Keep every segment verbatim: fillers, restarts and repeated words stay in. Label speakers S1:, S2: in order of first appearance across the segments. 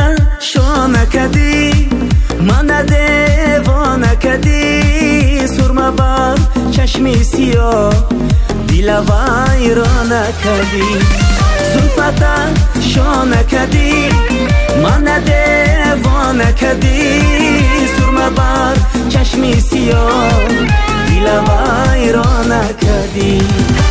S1: شانه کدی من دیوانه کدی سرمه بر چشمی سیاه دل ویرانه کدی زلفت شانه کدی من دیوانه کدی سرمه بر چشمی سیاه دل ویرانه کدی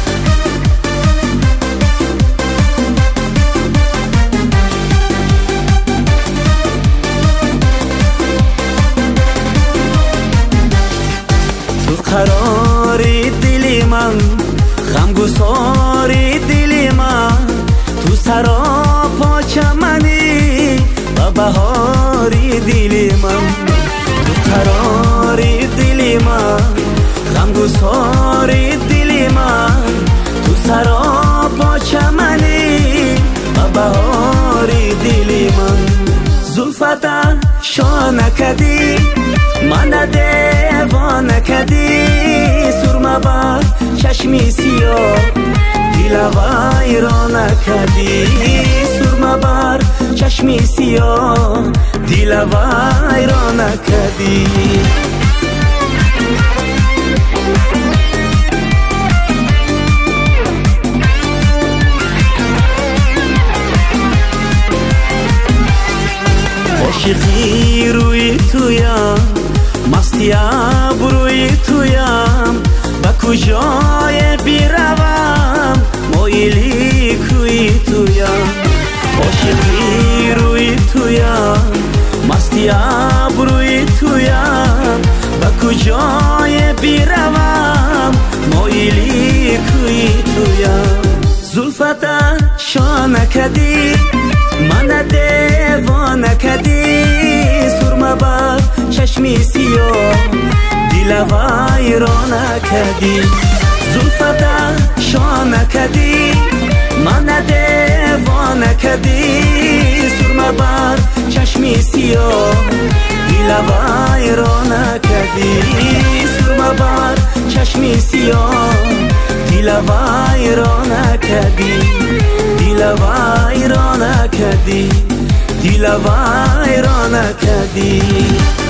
S1: قراری دلی من غمگساری دلی من تو سراپا چمنی و بهاری دلی من تو قراری دلی من غمگساری دلی من تو سراپا چمنی و بهاری دلی من زلفت شانه کدی من دیوانه کدی سرمه بر چشمی سیاه دل ویرانه کدی سرمه بر چشمی سیاه دل ویرانه کدی عاشقی روی تویم مستی ابروی تویم با کجای بیروم مایلی کوی تویم عاشقی روی تویم مستی ابروی تویم با کجای بیروم مایلی کوی تویم زلفت شانه کدی من دیوانه کدی سرمه بر چشمی سیاه دل ویرانه کدی زلفت شانه کدی من دیوانه کدی سرمه بر چشمی سیاه دل ویرانه کدی سرمه بر چشمی سیاه دل ویرانه کدی دل ویرانه کدی دل ویرانه کدی